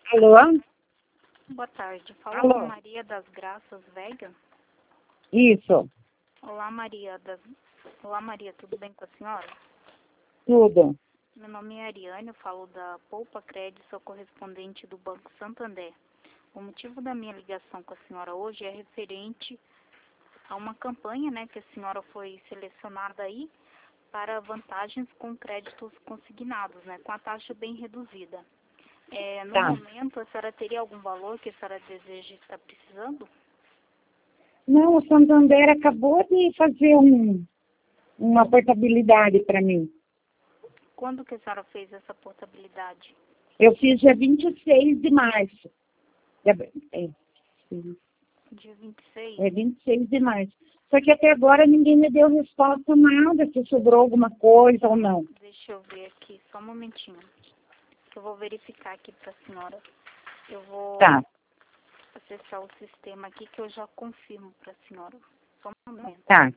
Alô? Boa tarde. Fala Alô? com Maria das Graças Vega. Isso, Olá, Maria, tudo bem com a senhora? tudo. Meu nome é Ariane, eu falo da Poupa Crédito, sou correspondente do Banco Santander. O motivo da minha ligação com a senhora hoje é referente a uma campanha, né, que a senhora foi selecionada aí para vantagens com créditos consignados, né, com a taxa bem reduzida. No Tá. momento, a senhora teria algum valor que a senhora deseja estar precisando? Não, o Santander acabou de fazer uma portabilidade para mim. Quando que a senhora fez essa portabilidade? Eu fiz dia 26 de março. Dia 26? É 26 de março. Só que até agora ninguém me deu resposta nada, se sobrou alguma coisa ou não. Deixa eu ver aqui, só um momentinho. Que eu vou verificar aqui para a senhora. Eu vou Tá, acessar o sistema aqui que eu já confirmo para a senhora. Só um momento. tá.